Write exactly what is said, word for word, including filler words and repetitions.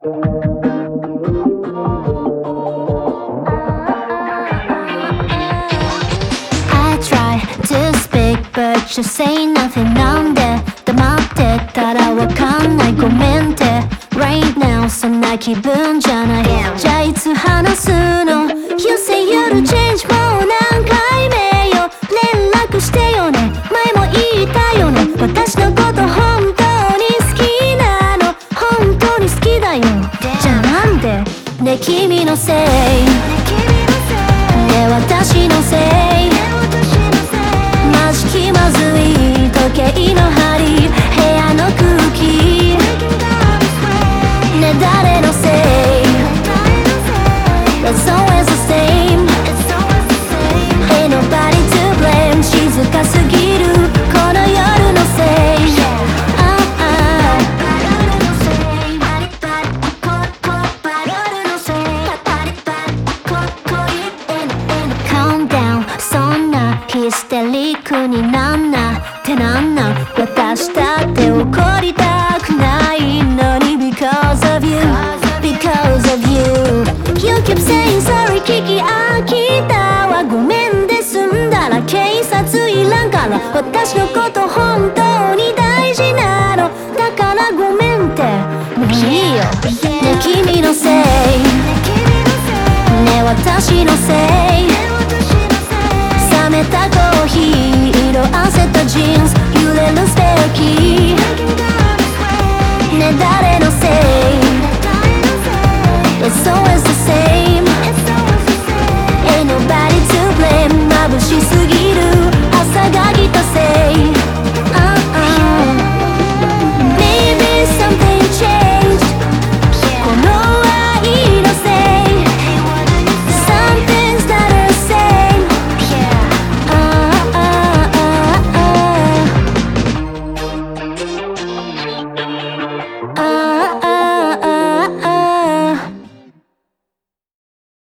I try to speak but you say nothing なんで黙ってたらわかんないごめんって Right now そんな気分じゃないじゃあいつ話すの You say you'll change もう何回目よ連絡してよね前も言ったよね私のこと本当に好きなの本当に好きだよじゃあなんでね君のせいね私のせいマジ気まずい時計の針部屋の空気ね誰のせい It's always the same Ain't nobody to blame 静かすぎるこの夜のせい Calm down そんなヒステリックになんなってなんなん私だって怒りたくないのに Because of you Because of you You keep saying sorry 聞き飽きたわごめんで済んだら警察いらんから私のこと本当に大事なのだからごめんってもういいよね君のせいね私のせい冷めたコーヒー色あせたジーンズ揺れるステーキね誰のせい It's always the same Ain't nobody to blame 眩しすぎる朝が来たせい、uh-uh. Maybe something changed この愛のせい Some things that are same uh-uh-uh-uh-uh